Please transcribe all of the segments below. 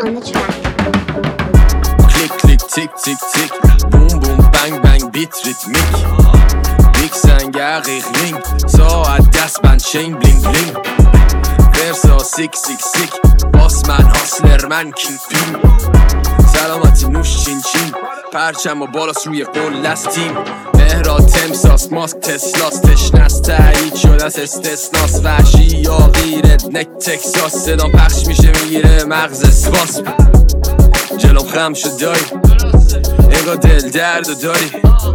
on the track. Click click tick tick tick boom boom bang bang بیت ریتمیک میکسنگر ریغلینگ ساعت دست من چین بلینگ بلینگ ورسا سیک سیک سیک باس من هاسلر من کینگ پینگ سلامتی نوش چین چین پرچم و بالاست روی قول لستیم مهراد تمساس ماسک تسلاس تشنست تایید شده از استثناس وحشی یا غیرت نک تکساس صدا پخش میشه میگیره مغز اسپاس جلوم خم شد داری انگار دل درد داری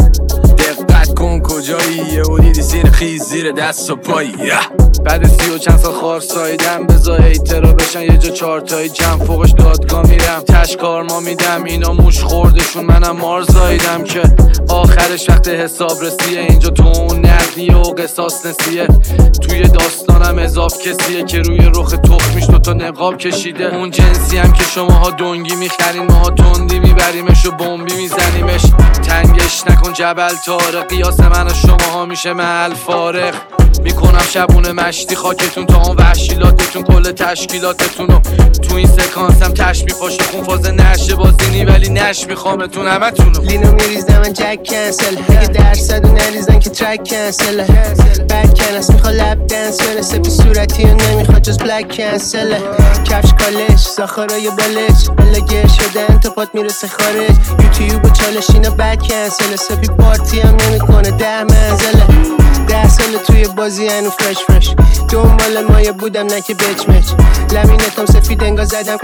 دقت کن کجایی یه و دیدی سیر خیز زیر دست و پایی بعد 30 و چند سال خار سایدم بذار ایترا بشن یه جا چارتایی جمع فوقش دادگاه میرم تشکار ما میدم اینا موش خوردشون منم مار زایدم که آخرش وقت حساب رسیه اینجا تو اون نقدیه و قصاص نسیه توی داستانم اضاف کسیه که روی رخ تخمیش دوتا نقاب کشیده اون جنسی هم که شماها دنگی میخرین ماها تندی میبریمش و بمبی میزنیمش تنگش نکن جبل تارق قیاس من و شماها میشه محل فارغ میکنم شبونه مشتی خاکتون تا اون وحشیلاتتون کل تشکیلاتتونو تو این سکانسم تشبیه پاشه خون فاز نشه بازینی ولی نش میخوامتون همتونو لینو میریزم من جک کنسل اگه درصدو نریزن که ترک کنسل بک کنس میخوا لب دنس بره سپی صورتی و نمیخوا جز بلک کنسل کفش کالش ساخارای بالش بلا گر شدن تا پات میرسه خارج یوتیوب و چالش اینا بک کنسل سپی پارتی هم نمیکنه 10 منزله 10 سال توی بازی هنو فرش دنبال مایه بودم نه که بچ مچ لمینتم سفید انگار زدم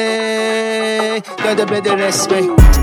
کرسته دادا بده رسمه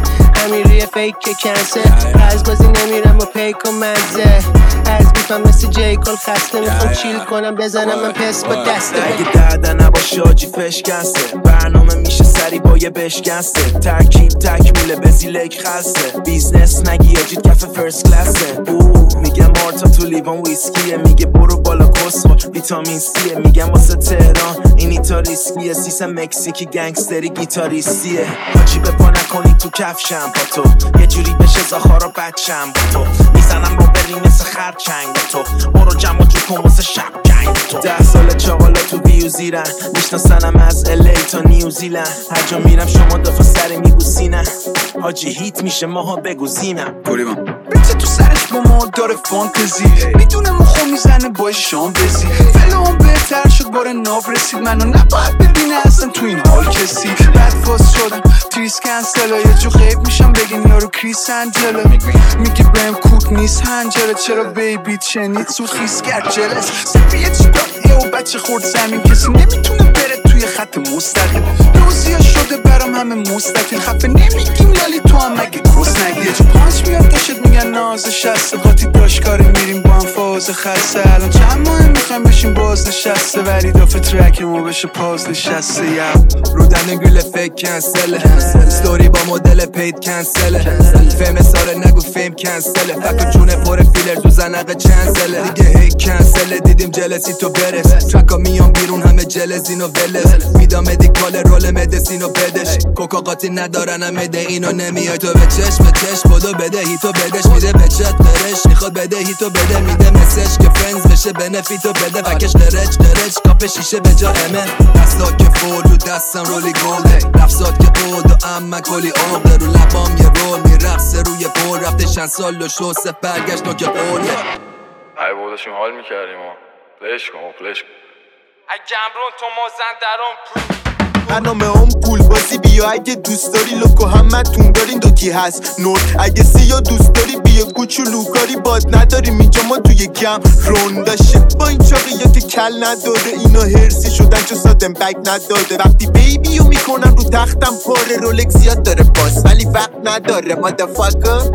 امیریه فیک که کنسل از بازی نمیرم با پیک و مزه از بیفم مثل جیکل خسته میخوام چیل کنم بزنم من پس با دسته اگه درده نباشه آجی فشکنسته برنامه میشه سری با یه بشکنسته ترکیب تکمیله بزیلک خسته بیزنس نگی آجید کف فرست کلاسه میگم مارتا تو لیوان ویسکیه میگه برو بالا کسخور ویتامین سیه میگم واسه تهران اینی تا ریسکیه سیسم مکزیکی گنگستری گیتاریستیه حاجی به پا نکنی تو کفشم با تو یه جوری بشه زاخارا بچم با تو میزنم رو بری مثل خرچنگ با تو برو جمع جو کن واسه شب جنگ با تو 10 سال چاقالا تو ویو زیرن میشناسنم از الی تا نیوزیلند هر جا میرم شما دفعه سری میبوسینم حاجی هیت میشه ماها بگوزینم بیت تو سرش با ما داره فانتزی میدونه مخو میزنه با شام بزی فلان بهتر شد باره ناف رسید منو نباید ببینه اصلا تو این حال کسی بد فاس شدم تریس کنسلا یه جو غیب میشم بگین یارو کریس انجله میگه بهم کوک نیست هنجره چرا بیبی چنید سود خیس کرد جلس سفیه چیکاریه و بچه خورد زمین کسی نمیتونه بره توی خط مستقیم روزی ها شده برام همه مستقیم خفه نمیگیم لالی تو هم مگه کس نگی یه جو پانچ میاد داشت میگن ناز شسته قاطی داشکاری میریم با هم فاز خسته الان چند ماه میخوایم بشیم باز نشسته ولی دافه ترک ما بشه پاز نشسته رودن گل فیک کنسله ستوری با مدل پید کنسله فیم ساره نگو فیم کنسله فکر جونه پر فیلر تو زنقه چنسله دیگه هی کنسله دیدیم جلسی تو برس ترکا میان بیرون همه جلزین و ولس میدا مدیکال رول مدسین و بدش کوکا قاطی ندارن همه ده اینو نمیای تو به چشم بدو بده هیتو بدش میده به چت برش میخواد بده هیتو بده میده مسج که فرنز بشه بنفیتو بده فکش قرچ کاپ شیشه به جا امه دستا که فول رو دستم رولی گلده رفسات که قود و اما کلی آقه رو لبام یه رول میرقصه روی پول رفته چند سال و شو سف برگشت نو که قوله ای بوداشیم حال میکردیم پلیش کن اگه امرون تو مازن درام برنامه هم پول بازی بیا اگه دوست داری لوکو همتون دارین دوکی هست نور اگه سیا دوست داری بیا کوچولو کاری باد نداریم اینجا ما توی کم رونداشه با این چاقیات کل نداره اینا هرسی شدن چو سادم بگ نداده وقتی بیبیو میکنن رو تختم پاره رولکس زیاد داره باز ولی وقت نداره مادرفاکر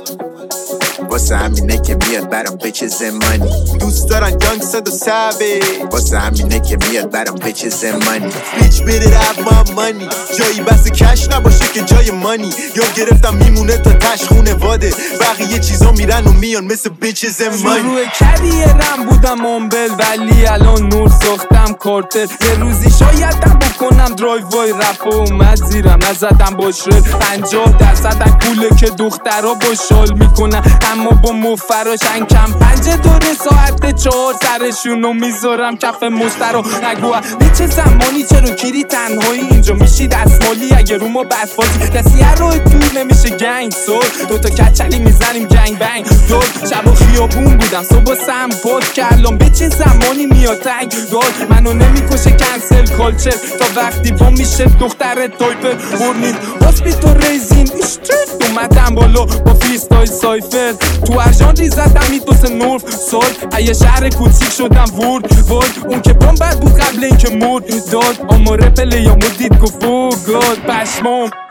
واسه همینه که میاد برام پیچ زمانی دوست دارن یانگ صد و سبه واسه همینه که میاد برام پیچ زمانی بیچ بره رب ما مانی جایی بس کش نباشه که جای مانی یا گرفتم میمونه تا تش خونه واده بقیه چیزا میرن و میان مثل بیچ زمانی روی کریرم بودم منبل ولی الان نور ساختم کارتر یه روزی شایدم بکنم درایو وای رپ اومد زیرم نزدم باشرل 50% کوله که دخترها با شال میکنن میرم و با مفر و شنکم 5 دور ساعت 4 سرشونو میذارم کف مستر و نگو چه زمانی چرا گیری تنهایی اینجا میشی دستمالی اگه رو ما بدفازی کسی هر روی دور نمیشه گنگ سر دوتا کچلی میزنیم گنگ بنگ دور شب و خیابون بودم صبح سم پد کردم به چه زمانی میاد تنگ دور منو نمیکشه کنسل کالچر تا وقتی با میشه دختر تایپر برنید هاسپیتال ریزین اشترد اومدم بالا با فریستایل سایفر تو ارجان ریزدم میدوس نورف سال یه شهر کوچیک شدم ورد اون که بمبر بود قبل این که مرد داد آماره پله یا مدید گفت گاد پشمام